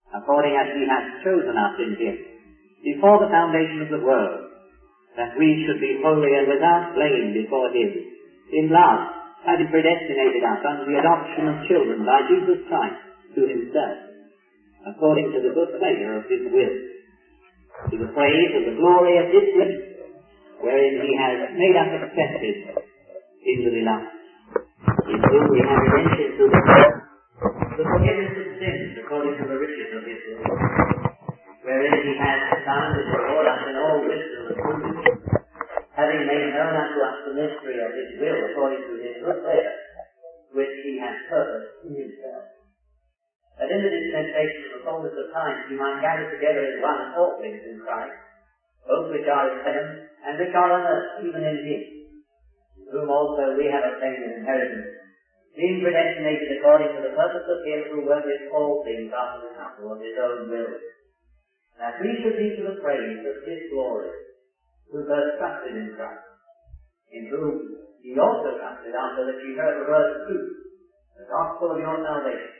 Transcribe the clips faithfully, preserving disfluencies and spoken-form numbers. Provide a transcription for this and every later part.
according as he has chosen us in him, before the foundation of the world, that we should be holy and without blame before him. In love, having predestinated us unto the adoption of children by Jesus Christ to himself, according to the good pleasure of his will, to the praise of the glory of his grace, wherein he has made us accepted in the beloved, in whom we have redemption through the blood, the forgiveness of sins according to the riches of his will, wherein he has found to reward us in all wisdom and prudence, having made known unto us the mystery of his will according to his good pleasure, which he has purposed in himself, that in the dispensation of the fullness of time he might gather together in one all things in Christ, both which are in heaven and which are on earth, even in him, whom also we have obtained an inheritance, being predestinated according to the purpose of him who worketh all things after the counsel of his own will, that we should be to the praise of his glory, who first trusted in Christ, in whom ye also trusted after that ye heard the word of truth, the gospel of your salvation,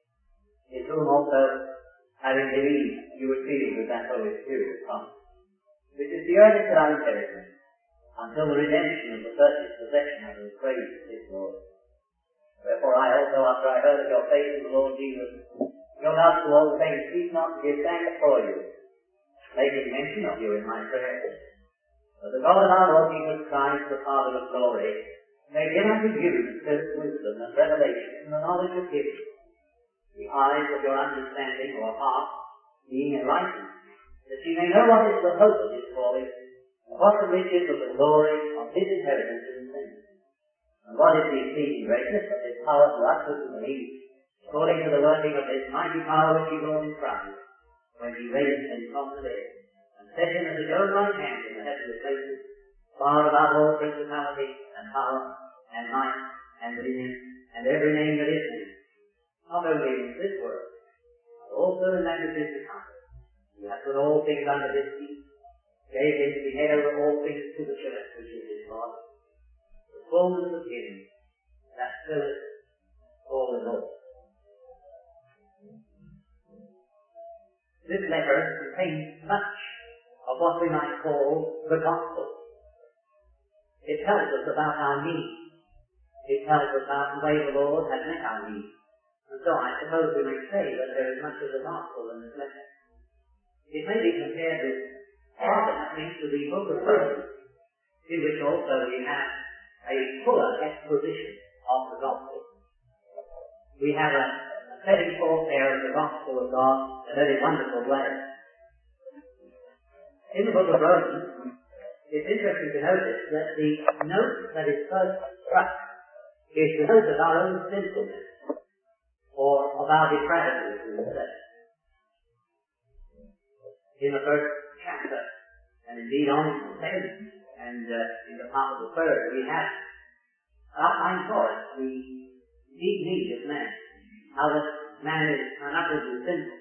in whom also, having believed, you were sealed with that Holy Spirit of promise, which is the earnest of our inheritance, until the redemption of the purchased possession of the praise of his glory. Wherefore I also, after I heard of your faith in the Lord Jesus, your gospel all the things, cease not to give thanks for you, making mention of you in my prayers. But the God of our Lord Jesus Christ, the Father of glory, may give unto you the spirit of wisdom and revelation in the knowledge of him, the eyes of your understanding or heart being enlightened, that ye may know what is the hope of his calling, and what the riches of the glory of his inheritance in the saints, and what is the exceeding greatness of his power to us who believe, according to the working of his mighty power which he wrought in Christ, when he raised him from the dead, and set him at his own right hand in the heavenly places, far above all principality, and power, and might, and dominion, and every name that is named, not only in this world, but also in that which is to come. He hath put all things under his feet, gave him to be head over all things to the church, which is his body, the fullness of him that filleth all in all. This letter contains much of what we might call the gospel. It tells us about our needs. It tells us about the way the Lord has met our needs. And so I suppose we may say that there is much of the gospel in this letter. It may be compared with, I think, to the book of Romans, in which also we have a fuller exposition of the gospel. We have a, a setting forth there of the gospel of God in a very wonderful way. In the book of Romans, it's interesting to notice that the note that is first struck is the note of our own sinfulness, or of our depravity, as we would say. In the first chapter, and indeed on the second, and uh, in the part of the third, we have outlined for us the deep need of man, how that man is unutterably sinful.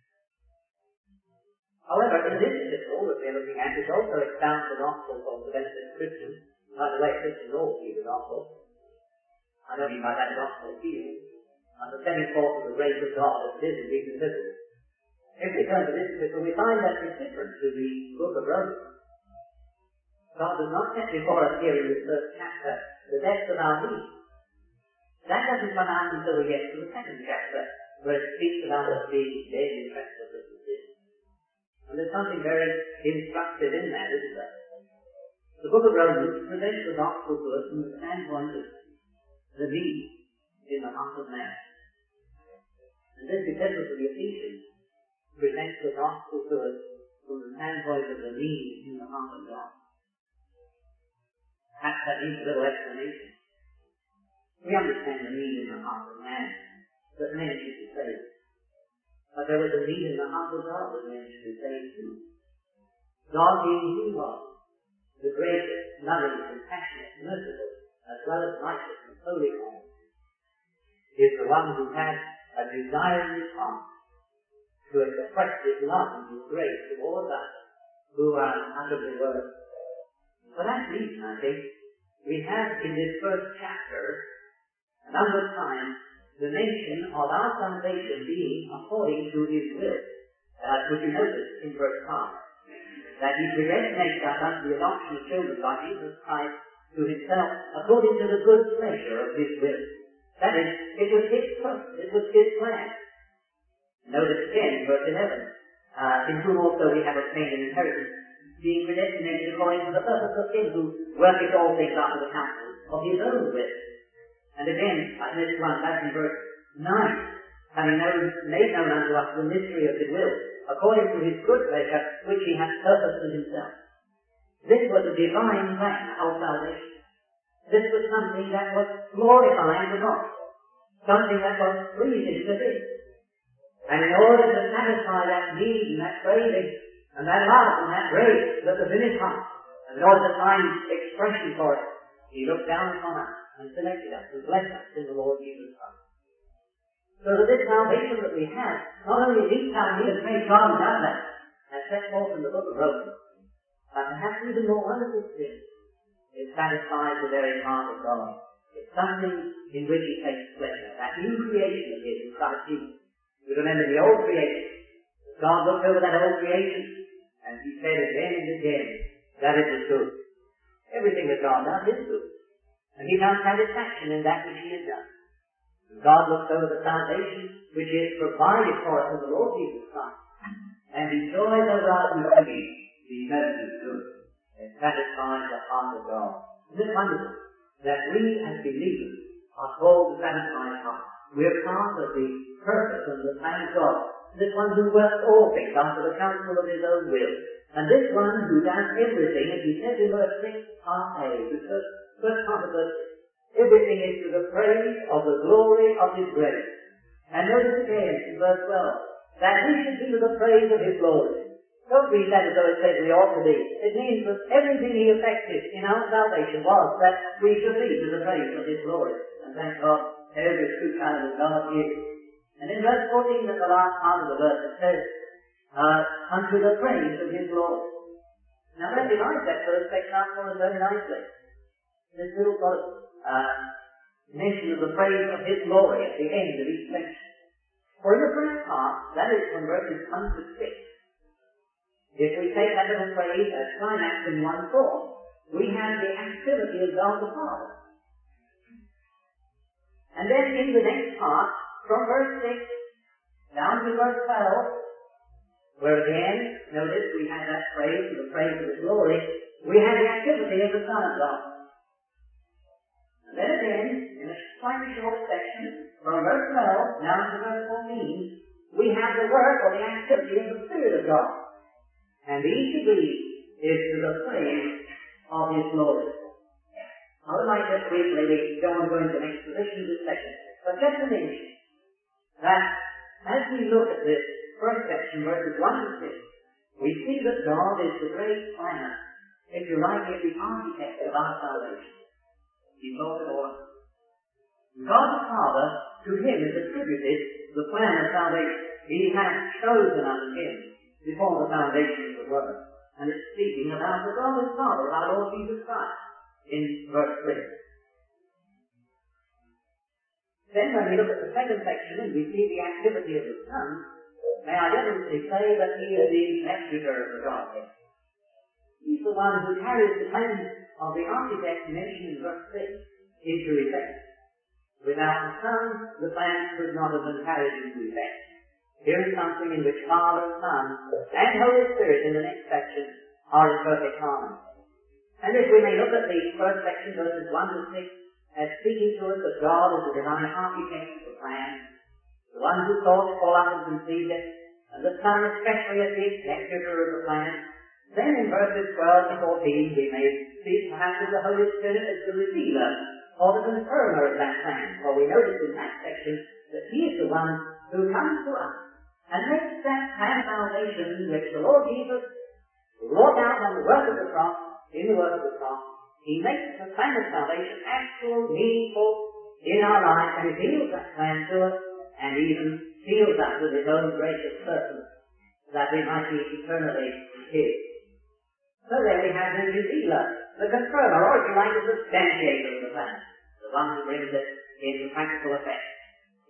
However, in this epistle that we're looking at, it also expounds the gospel for the benefit of Christians. By the way, Christians all see the gospel. I don't mean by that gospel healing, and the setting forth of the grace of God as it is in these epistles. If we turn to this epistle, we find that it's different to the book of Romans. God does not set before us here in this first chapter the depth of our needs. That doesn't come out until we get to the second chapter, where it speaks about us being dead in trespasses and sin. And there's something very instructive in that, isn't there? The book of Romans presents the gospel to us from the standpoint of the need in the heart of man. And this epistle to the Ephesians presents the gospel to us from the standpoint of the need in the heart of God. Perhaps that needs a little explanation. We understand the need in the heart of man, that man should be saved. But there was a need in the heart of God that man should be saved too. God being who he was, the gracious, loving, compassionate, merciful, as well as righteous and holy God, is the one who has a desire in his heart to express his love and his grace towards us who are utterly worthy. For that reason, I think, we have in this first chapter a number of times the nation of our salvation being according to his will. That's what you notice in verse five. That he predestinated us unto the adoption of children by Jesus Christ to himself according to the good pleasure of his will. That is, it was his purpose, it was his plan. Notice again, verse eleven, uh, in whom also we have obtained an inheritance, being predestinated according to the purpose of him who worketh all things after the counsel of his own will. And again, like this one, that's in verse nine, having known, made known unto us the mystery of his will, according to his good pleasure, which he hath purposed in himself. This was a divine plan of salvation. This was something that was glorifying to God, something that was pleasing to him. And in order to satisfy that need and that craving, and that love and that grace that was in his heart, and in order to find expression for it, he looked down upon us and selected us and blessed us in the Lord Jesus Christ. So that this salvation that we have, not only deep down here, praise God and done that, as set forth in the book of Romans, but perhaps even more wonderful still, it satisfies the very heart of God. It's something in which he takes pleasure. That new creation of his in Christ Jesus. You remember the old creation. God looked over that old creation, and he said again and again that it was good. Everything that God does is good. And he found satisfaction in that which he has done. And God looks over the salvation which he has provided for us in the Lord Jesus Christ. And he joys over us with thinking, because it is good. It satisfies the heart of God. Isn't it wonderful that we as believers are called to satisfy his heart? We're part of the purpose and the plan of God. This one who works all things after the counsel of his own will. And this one who does everything, as he says in verse six, part A, because first part of verse six, everything is to the praise of the glory of his grace. And notice again in verse twelve, that we should be to the praise of his glory. Don't read that as though it says we ought to be. It means that everything he effected in our salvation was that we should be to the praise of his glory. And thank God, every true child of God is. And in verse fourteen, at the last part of the verse, it says, uh, unto the praise of his glory. Now that divides that first section up for us very nicely. This little sort of uh, mention of the praise of his glory at the end of each section. For in the first part, that is from verses one to six, if we take that little phrase as climax in one thought, we have the activity of God the Father. And then in the next part, from verse six down to verse twelve, where again, notice we have that phrase, the praise of his glory, we have the activity of the Son of God. And then again, in a slightly short section, from verse twelve down to verse fourteen, we have the work or the activity of the Spirit of God. And each of these is to the praise of his glory. I would like just briefly to go on going to the next position of this section, but just to mention that as we look at this first section, verses one to six, we see that God is the great planner, if you like it, the architect of our salvation. He thought it all out. God the Father, to him is attributed the plan of salvation. He has chosen unto him before the foundation of the world. And it's speaking about the God and Father of our Lord Jesus Christ in verse three. Then when we look at the second section and we see the activity of the Son, may I definitely say that he is the executor of the Godhead. He's the one who carries the plan of the architect mentioned in verse six into effect. Without the Son, the plan could not have been carried into effect. Here is something in which Father, Son, and Holy Spirit in the next section are in perfect harmony. And if we may look at the first section, verses one to six, as speaking to us that God is the divine architect of the plan, the one who thought it all up and conceived it, and the Son especially as the executor of the plan, then in verses twelve to fourteen we may see perhaps of the Holy Spirit as the revealer or the confirmer of that plan. For we notice in that section that he is the one who comes to us and makes that plan of salvation which the Lord Jesus wrought out on the work of the cross, in the work of the cross. He makes the plan of salvation actual, meaningful in our lives, and reveals that plan to us, and even seals us with his own gracious person, that we might be eternally his. So there we have the revealer, the confirmer, or if you like, the substantiator of the plan, the one who brings it into practical effect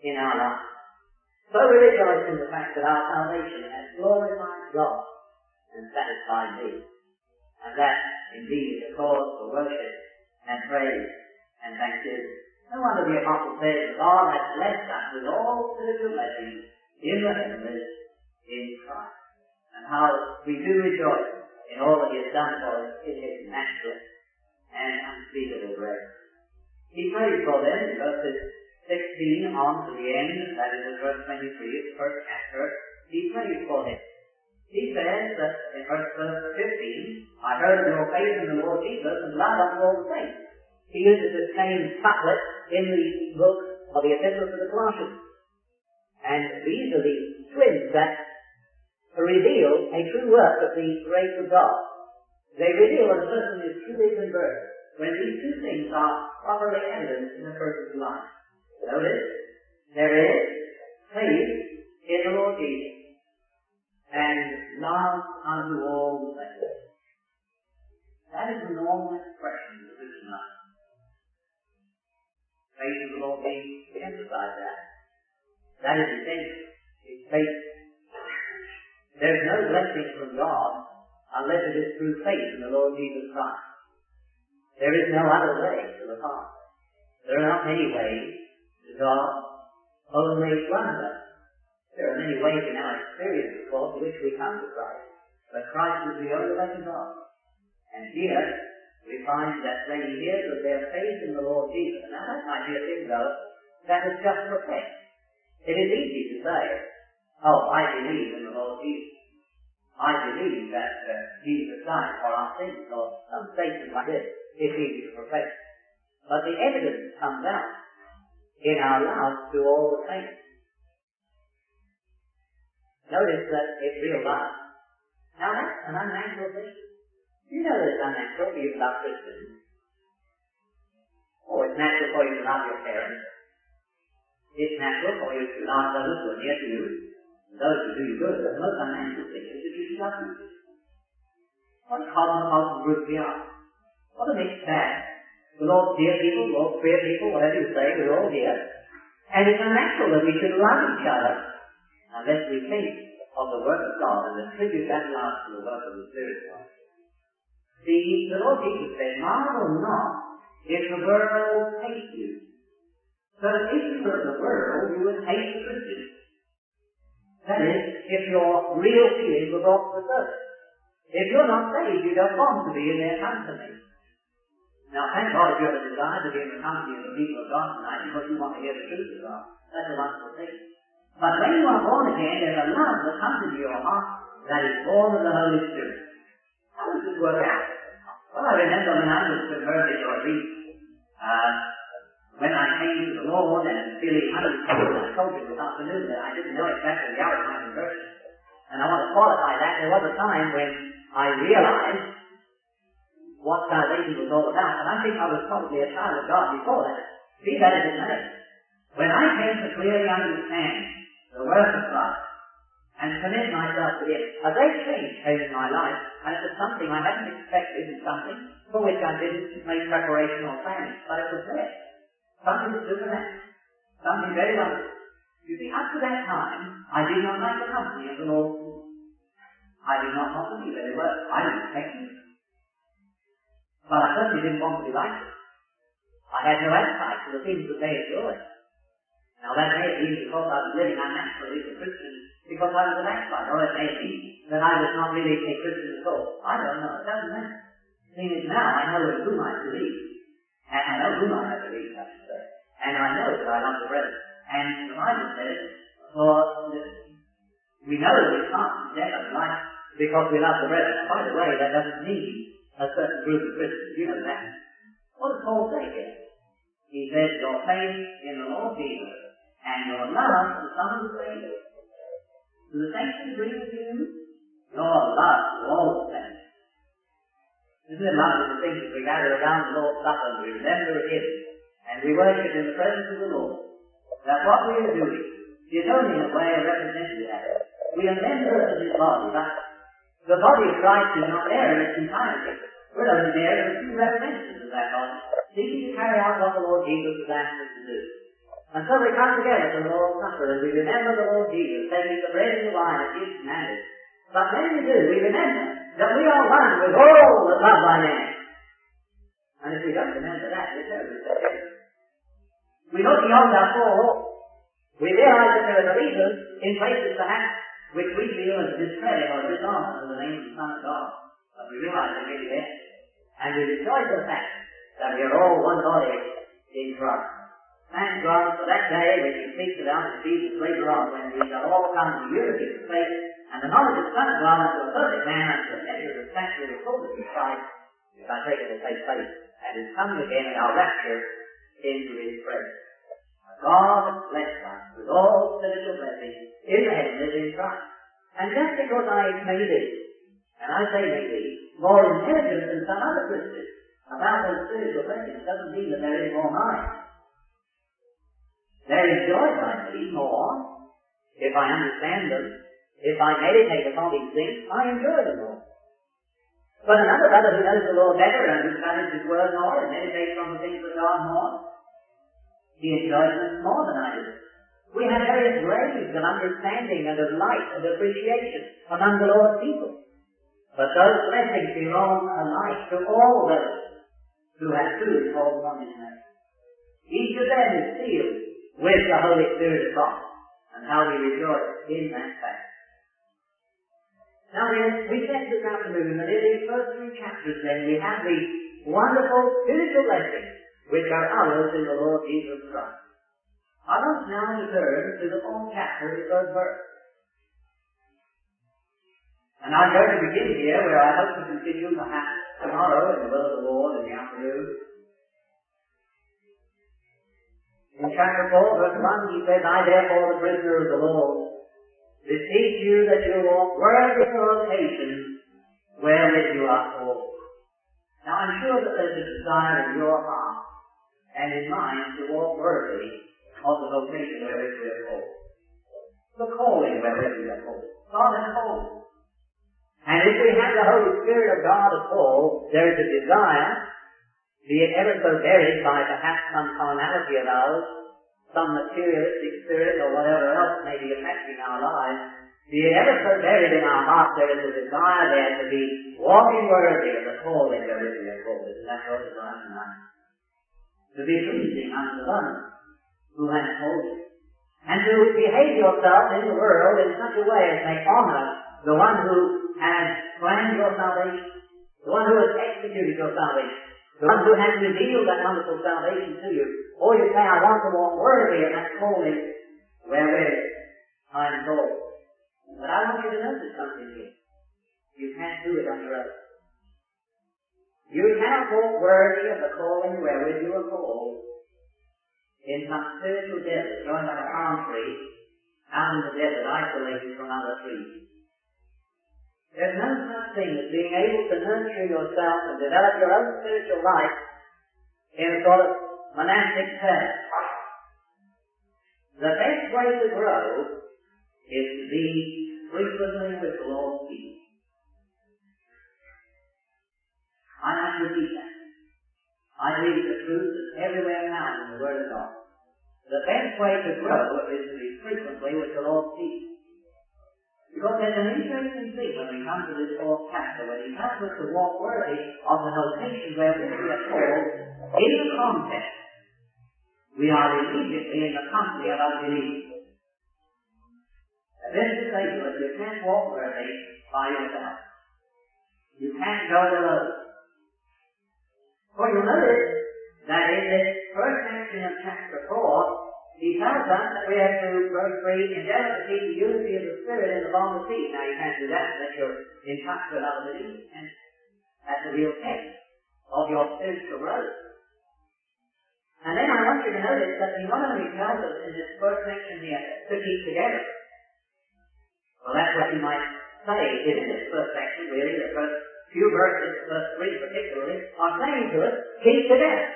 in our lives. So we rejoice in the fact that our salvation has glorified God and satisfied me. And that, indeed, is a cause for worship and praise and thanksgiving. No wonder the Apostle says, God has blessed us with all spiritual blessings in the heavenlies in Christ. And how we do rejoice in all that He has done for us in His matchless and unspeakable grace. He prays for them in verses sixteen on to the end, that is in verse twenty-three of the first chapter. He prays for them. He says that in verse fifteen, I heard of your faith in the Lord Jesus and love unto all the saints. He uses the same couplet in the book of the Epistle to the Colossians. And these are the twins that reveal a true work of the grace of God. They reveal that a person is truly converted when these two things are properly evident in a person's life. Notice, there is faith in the Lord Jesus and love unto all the saints. That is the normal expression of the Christian life. Faith in the Lord Jesus, we emphasize that. That is essential. It's faith. There's no blessing from God unless it is through faith in the Lord Jesus Christ. There is no other way to the Father. There are not many ways to God, only one way. There are many ways in our experience, of course, in which we come to Christ, but Christ is the only way to God. And here, we find that they hear of their faith in the Lord Jesus. Now that might be a thing, though, that is just professed. It is easy to say, oh, I believe in the Lord Jesus. I believe that uh, Jesus died for our sins, or some statement like this. It's easy to profess. But the evidence comes out in our love to all the saints. Notice that it's real love. Now that's an unnatural thing. You know that it's unnatural for you to love Christians. Or it's natural for you to love your parents. It's natural for you to love those who are near to you, and those who do you good. But the most unnatural thing is that you should love them. What a cosmopolitan group we are. What a mixed bag. We're all dear people, we're all queer people, whatever you say, we're all here. And it's unnatural that we should love each other unless we think of the work of God and attribute that love to the work of the Spirit of God. See, the Lord Jesus said, marvel not if the world hates you. So if you were the world, you would hate the Christians. That is, if your real feelings were brought to the surface. If you're not saved, you don't want to be in their company. Now, thank God if you have a desire to be in the company of the people of God tonight because you want to hear the truth of God. That's a wonderful thing. But when you are born again, there's a love that comes into your heart that is born of the Holy Spirit. How does this work out? Well, I remember when I was converted, or at least uh, when I came to the Lord and feeling unconverted, I told you this afternoon that I didn't know exactly the hour of my conversion. And I want to qualify that. There was a time when I realized what salvation was all about, and I think I was probably a child of God before that. Be that as it may. When I came to clearly understand the work of Christ and commit myself to Him, a great change came in my life, and it was something I hadn't expected, and something for which I didn't make preparation or planning, but it was there. Something supernatural. Something very wonderful. You see, up to that time, I did not like the company of the Lord. I did not want to be very well. I didn't expect it. But I certainly didn't want to be like it. I had no appetite for the things that they enjoyed. Now that may have been because I was living unnaturally as a Christian, because I was an backslider, or it may be that I was not really a Christian at all. I don't know. It doesn't matter. The thing is, now I know in whom I believe. And I know whom I believe, I should say. And I know that I love the brethren. And the Bible says, for we know that we can't condemn life because we love the brethren. By the way, that doesn't mean a certain group of Christians. You know that. What does Paul say here? He says, your faith in the Lord Jesus and your love to the Son of the Savior. Do the saints agree with you? Your love to all the saints. Isn't it lovely to think that we gather around the Lord's Supper and we remember Him and we worship in the presence of the Lord? That what we are doing is only a way of representing that. We are members of His body, but the body of Christ is not there in its entirety. We're only there as two representatives of that body, seeking to carry out what the Lord Jesus has asked us to do. And so we come together to the Lord's Supper and we remember the Lord Jesus taking the bread and the wine as He commanded. But when we do, we remember that we are one with all that love thy name. And if we don't remember that, we're terribly forgetful. We look beyond our four walls. We realize that there are believers in places perhaps which we feel as discredit or dishonor to the name of the Son of God. But we realize they're really there. And we rejoice in the fact that we are all one body in Christ. Thank God for that day which He speaks about in Jesus later on, when we shall all come to unity of faith and the knowledge of the Son of God unto a perfect man, unto the measure of the stature of the fullness of Christ, which I take it will take place, and His coming again in our rapture into His presence. God bless us with all spiritual blessings in the heavenlies in Christ. And just because I may be, and I say may be, more intelligent than some other Christians about those spiritual blessings doesn't mean that there is more mine. They're enjoyed by me more if I understand them. If I meditate upon these things, I enjoy them more. But another brother who knows the Lord better and who studies His Word more and meditates on the things of God more, he enjoys them more than I do. We have various grades of understanding and of light and appreciation among the Lord's people. But those blessings belong alike to all those who have truly called upon His name. Each of them is sealed with the Holy Spirit of God, and how we rejoice in that fact. Now then, we said this afternoon that in these first three chapters then we have the wonderful spiritual blessings which are ours in the Lord Jesus Christ. I want now to turn to the fourth chapter, the third verse. And I'm going to begin here where I hope to continue perhaps tomorrow in the will of the Lord in the afternoon. In chapter four, verse one, he says, I therefore, the prisoner of the Lord, beseech you that you walk worthy of the vocation wherewith you are called. Now I'm sure that there's a desire in your heart and in mine to walk worthy of the vocation wherewith we are called. The calling wherewith we are called. God has called. And if we have the Holy Spirit of God at all, there is a desire, be it ever so varied by perhaps some carnality of ours, some materialistic spirit or whatever else may be affecting our lives, be it ever so varied in our hearts, there is a desire there to be walking worthy of the calling wherewith we are called. Isn't that your desire tonight? To be pleasing unto the one who has called you. And to behave yourself in the world in such a way as may honor the one who has planned your salvation, the one who has executed your salvation, the one who has revealed that wonderful salvation to you. Or you say, I want to walk worthy of that calling wherewith I am called. But I want you to notice something here. You can't do it on your own. You cannot walk worthy of the calling wherewith you are called in some spiritual desert, going like a palm tree, out in the desert, isolated from other trees. There's no such thing as being able to nurture yourself and develop your own spiritual life in a sort of monastic sense. The best way to grow is to be frequently with the Lord's feet. I must repeat that. I believe the truth is everywhere now in the Word of God. The best way to grow is to be frequently with the Lord's feet. Because there's an interesting thing when we come to this fourth chapter, when he tells us to walk worthy of the vocation wherewith we are called, in the context, we are immediately in the company of unbelievers. And this is to say to us, you can't walk worthy by yourself. You can't go it alone. For you'll notice that in this first section of chapter four, he tells us that we have to, verse three, endeavor to keep the unity of the Spirit in the bond of peace. Now you can't do that unless you're in touch with other believers. And that's the real test of your spiritual growth. And then I want you to notice that he not only tells us in this first section here to keep together. Well, that's what you might say in this first section, really. The first few verses, the first three particularly, are saying to us, keep together.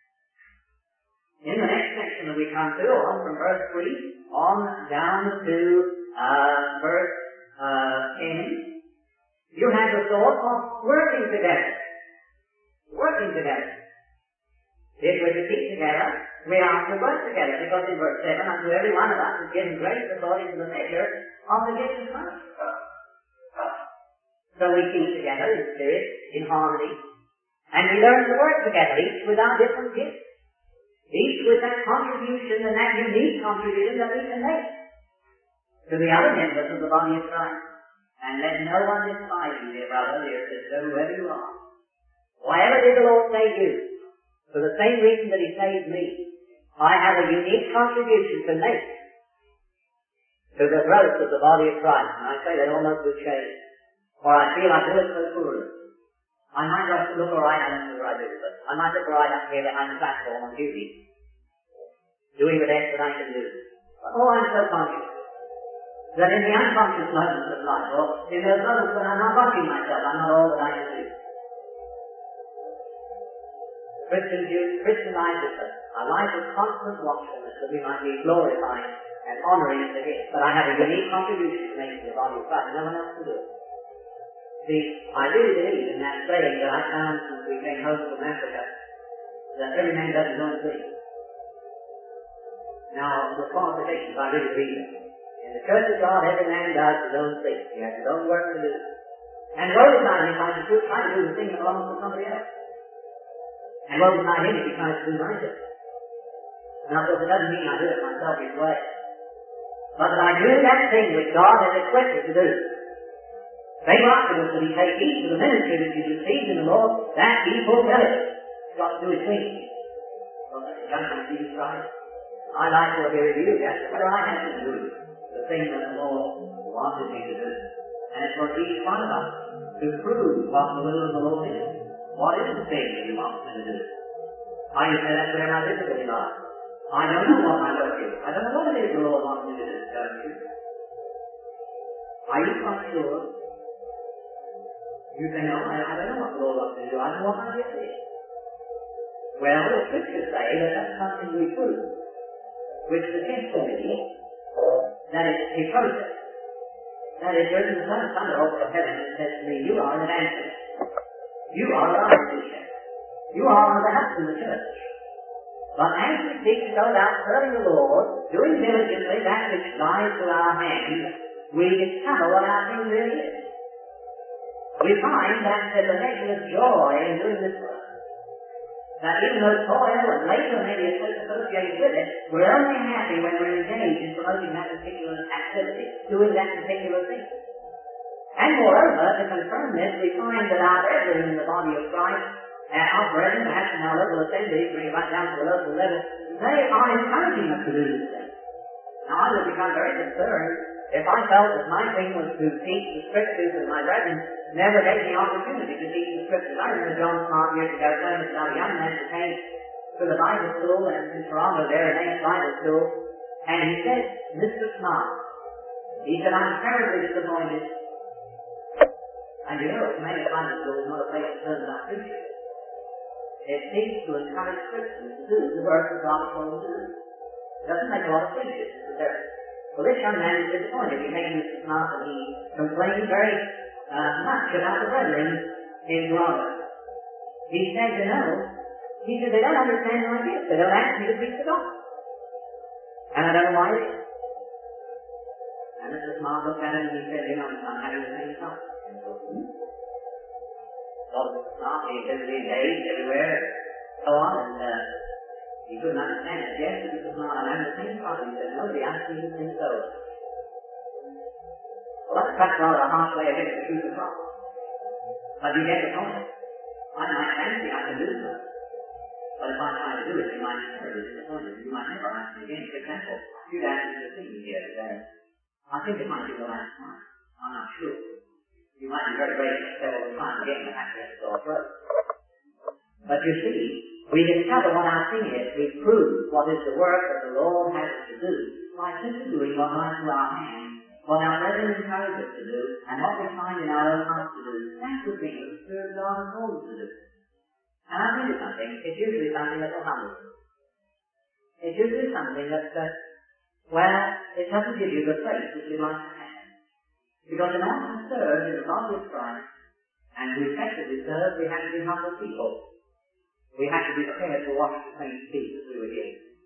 In the next section that we come to, on from verse three, on down to uh, verse uh, ten, you have the thought of working together. Working together. If we're to keep together, we are to work together, because in verse seven, unto every one of us is given grace according to the measure of the gift of Christ. So we keep together in spirit, in harmony, and we learn to work together, each with our different gifts, each with that contribution and that unique contribution that we can make to the other members of the body of Christ. And let no one despise you, dear brother, dear sister, whoever you are. Whatever did the Lord save you? For the same reason that He saved me. I have a unique contribution to make to the growth of the body of Christ. And I say that almost with shame, for I feel I do it so poorly. I might just look alright, I don't know what I do, but I might look alright up here behind the platform on duty, doing the best that I can do. But oh, I'm so conscious that in the unconscious moments of life, or in those moments when I'm not watching myself, I'm not all that I can do. Christian Jews, Christian life is a life of constant watchfulness, that we might be glorifying and honouring to Him. But I have a unique contribution to make to the body of Christ, no one else can do it. See, I really believe in that saying that I found since we came home from Africa, that every man does his own thing. Now, the qualifications, I really believe in. In the Church of God, every man does his own thing. He has his own work to do. And woe is not him if I should try to do the thing that belongs to somebody else. And woe is not him if he tries to do my thing. Now, of course, it doesn't mean I do it myself this way. But that I do that thing which God has equipped me to do. Same afterwards that He takes heed to the ministry that He received in the Lord, that He fulfills it. It's got to do His thing. Well, that's the judgment of Jesus Christ. I like to hear it you, yes, what I have to do, the thing that the Lord wanted me to do. And it's for each one of us to prove what the will of the Lord is. What is the thing that He wants me to do? I used to say that's where my difficulty lies. I don't know what my work is. I don't know what it is the Lord wants me to do. Don't you? Are you quite sure? You say, no, I, I don't know what the Lord wants me to do. I don't know what my gift is. Well, the Scriptures say that that's something we prove, which the testimony that it's a process. That is, there's the Son of Thunder over from heaven and says to me, you are an evangelist. You are a Bible teacher. You are one of the helps in the church. But as we seek to go out serving the Lord, doing diligently that which lies to our hand, we discover what our thing really is. We find that there's a measure of joy in doing this work. That even though toil and labor may be associated with it, we're only happy when we're engaged in promoting that particular activity, doing that particular thing. And moreover, to confirm this, we find that our brethren in the body of Christ, and our brethren, perhaps in our local assemblies, bring it right down to the local level, they are encouraging us to do this thing. Now, I would become very concerned if I felt that my thing was to teach the Scriptures and my brethren never gave me opportunity to teach the Scriptures. I remember John Smart years ago telling us about a young man who came to the Bible school and in Toronto there, a named Bible school, and he said, Mister Smart, he said, I'm terribly disappointed. And you know, many Bible school is not a place to learn about preaching. It seeks to encourage Christians to do the work that God has told them to do. It doesn't make a lot of preachers, but there. Well, this young man is disappointed. He came to Mister Smart and he complained very uh, much about the brethren in Toronto. He said, you know, he said, they don't understand my gift. They don't ask me to preach the gospel. And I don't know why it is. And Mister Smart looked at him and he said, you know, I'm having the same thought. And so, hmm? So Mister Smart, he said to be engaged everywhere, so on, and uh, he couldn't understand it. Yes, Mister Smart, I'm having the same thought. He said, nobody asked me to think so. Well, that's perhaps rather a harsh way of getting the truth across. But you get the point. I might fancy I can do so. But if I try to do it, you might be terribly disappointed. You might never ask me again. For example, you'd ask me to sing here today. I think it might be the last time. I'm not sure. You might be very grateful several times again to have to let it all through. But you see, we discover what our thing is. We prove what is the work that the Lord has us to do by simply doing what lies to our hand, what our brethren encourage us to do, and what we find in our own hearts to do. That's the thing that the Spirit of God has told us to do. And I think it's something, it's usually something that will humble you. It's usually something that, uh, well, it doesn't give you the faith that you'd like to have. Because in order to serve in the body of Christ, and to effectively serve, we have to be humble people. We have to be prepared to wash the same feet that we were given.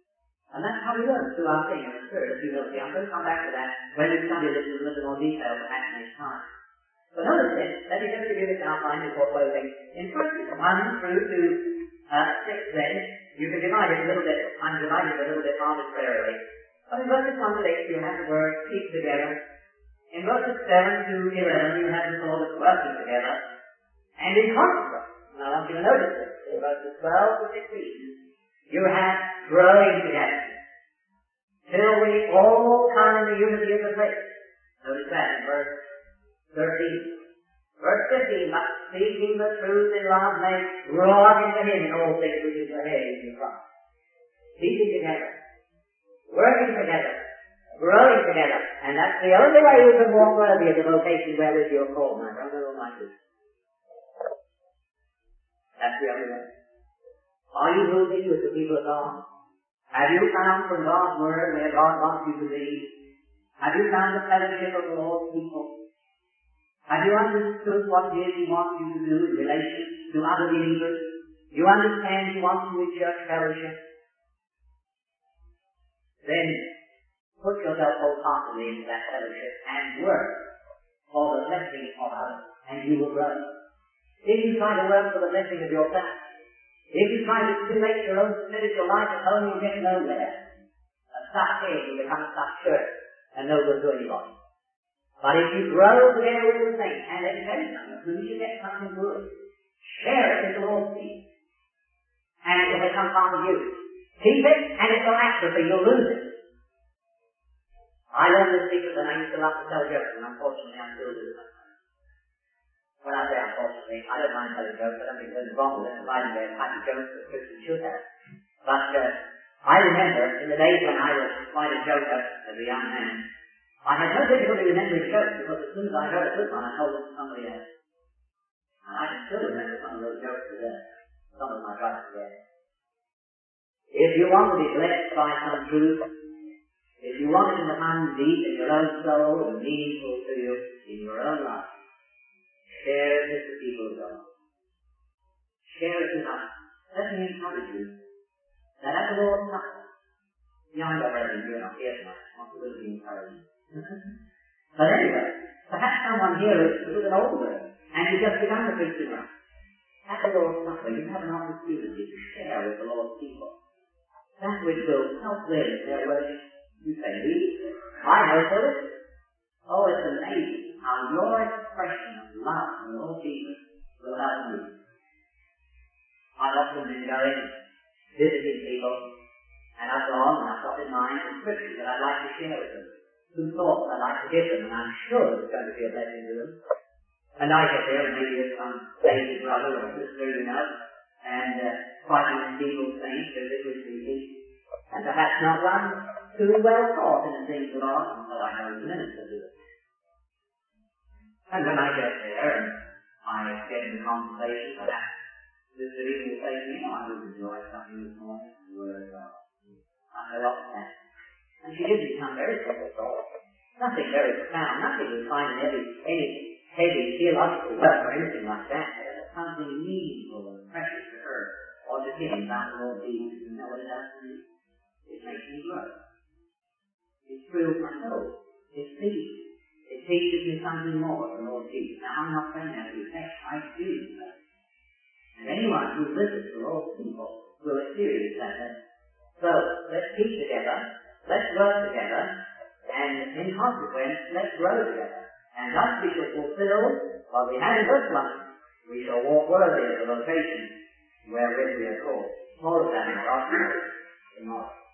And that's how we learn through our thing in the spirit of humility. I'm going to come back to that when we study this in a little more detail perhaps next time. But notice this, let me just give you this outline before closing. In verses one through to uh, six then, you can divide it a little bit, I'm dividing it a little bit arbitrarily. But in verses one to six you have the word keep together. In verses seven to eleven you have the thought of working together. And in contrast, and I want you to notice this, in verses twelve to sixteen, you have growing together. Till we all come in the unity of the faith. Notice that in verse thirteen. Verse fifteen, but speaking the truth in love may grow up into him in all things which is the head in Christ. Keeping together. Working together. Growing together. And that's the only way you can walk worthy of the vocation wherewith you're called, my brother or my sister. That's the only way. Are you moving with the people of God? Have you found from God's Word where God wants you to be? Have you found the fellowship of the Lord's people? Have you understood what it is He wants you to do in relation to other believers? You understand He wants you in church fellowship? Then put yourself wholeheartedly into that fellowship and work for the blessing of others, and you will grow. If you try to work for the blessing of yourself, if you try to stimulate your own spiritual life at home, you'll get nowhere. A stuck head will become a stuck shirt, and no good to anybody. But if you grow together with the saints, and let me tell you something, as soon as you get something good, share it with the Lord's people. And it will become part of you. Keep it, and it will atrophy, you'll lose it. I learned this secret and I used to love to tell jokes, and unfortunately I still do it. When I say unfortunately, I don't mind telling jokes, I don't think there's anything wrong with it, providing they're the type of jokes that Christians should have. But uh, I remember, in the days when I was quite a joker as a young man, I had no difficulty remembering jokes, because as soon as I heard a good one, I told it to somebody else. And I can still remember some of those jokes today. Some of them I try to forget. If you want to be blessed by some truth, if you want it to become deep in your own soul and meaningful to you in your own life, share it with the people of God. Share it with us. Let me encourage you that at the Lord's Supper, you know, I got ready, you're not here tonight. I want to really encourage you. But anyway, perhaps someone here is, is an older and you've just begun the Christian life. At the Lord's Supper, you have an opportunity to share with the Lord's people that which will help them in their worship. You say, we? I know for it. Oh, it's amazing how your expression of love for the Lord Jesus will help you. I've often been going, visiting people, and I've gone and I've got in mind some scriptures that I'd like to share with them. Some thoughts I'd like to give them, and I'm sure it's going to be a blessing to them. And I get there, and maybe there's some baby brother or sister, you know, and uh, quite an esteemed saint, physically speaking, and perhaps not one too well taught in the things of God, and so I know the minister do it. And when I get there, and I get into conversation, perhaps this lady will say to me, oh, I would enjoy something this morning, the Word of God. I know what's that. And she did become very simple thoughts. Nothing very profound, nothing you find in every, any heavy theological work or anything like that. Something meaningful and precious to her, or to him about the Lord Jesus. You know what it does to me? It makes me grow. It thrills my soul. It teaches. It teaches me something more of the Lord Jesus. Now, I'm not saying that to effect. I experience that. And anyone who listens to the Lord's people will experience that. So, let's keep together. Let's work together. And in consequence, let's grow together. And thus we shall fulfill what we have in verse one. We shall walk worthy of the vocation wherewith we are called. More of that in our tomorrow.